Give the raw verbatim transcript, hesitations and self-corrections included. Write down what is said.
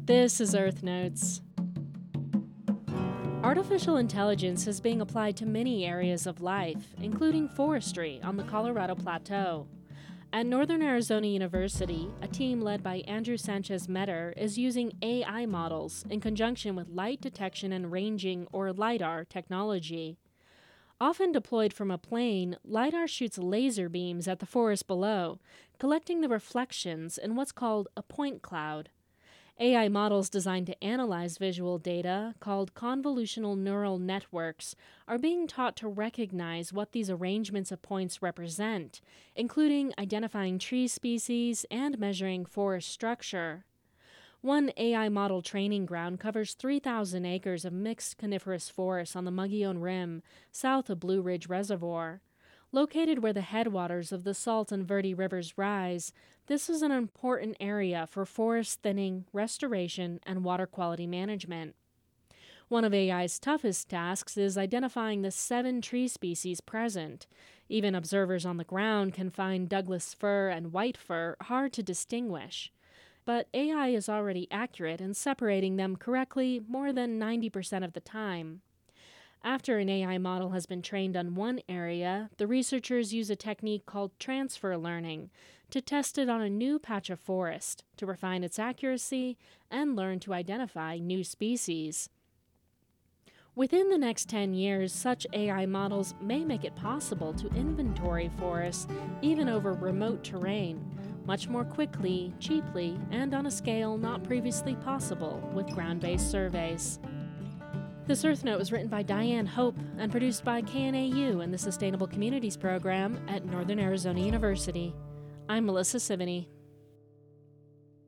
This is Earth Notes. Artificial intelligence is being applied to many areas of life, including forestry on the Colorado Plateau. At Northern Arizona University, a team led by Andrew Sanchez-Metter is using A I models in conjunction with light detection and ranging, or LiDAR, technology. Often deployed from a plane, LiDAR shoots laser beams at the forest below, collecting the reflections in what's called a point cloud. A I models designed to analyze visual data, called convolutional neural networks, are being taught to recognize what these arrangements of points represent, including identifying tree species and measuring forest structure. One A I model training ground covers three thousand acres of mixed coniferous forests on the Mogollon Rim, south of Blue Ridge Reservoir. Located where the headwaters of the Salt and Verde rivers rise, this is an important area for forest thinning, restoration, and water quality management. One of A I's toughest tasks is identifying the seven tree species present. Even observers on the ground can find Douglas fir and white fir hard to distinguish. But A I is already accurate in separating them correctly more than ninety percent of the time. After an A I model has been trained on one area, the researchers use a technique called transfer learning to test it on a new patch of forest, to refine its accuracy and learn to identify new species. Within the next ten years, such A I models may make it possible to inventory forests even over remote terrain, much more quickly, cheaply, and on a scale not previously possible with ground-based surveys. This Earth Note was written by Diane Hope and produced by K N A U and the Sustainable Communities Program at Northern Arizona University. I'm Melissa Sivany.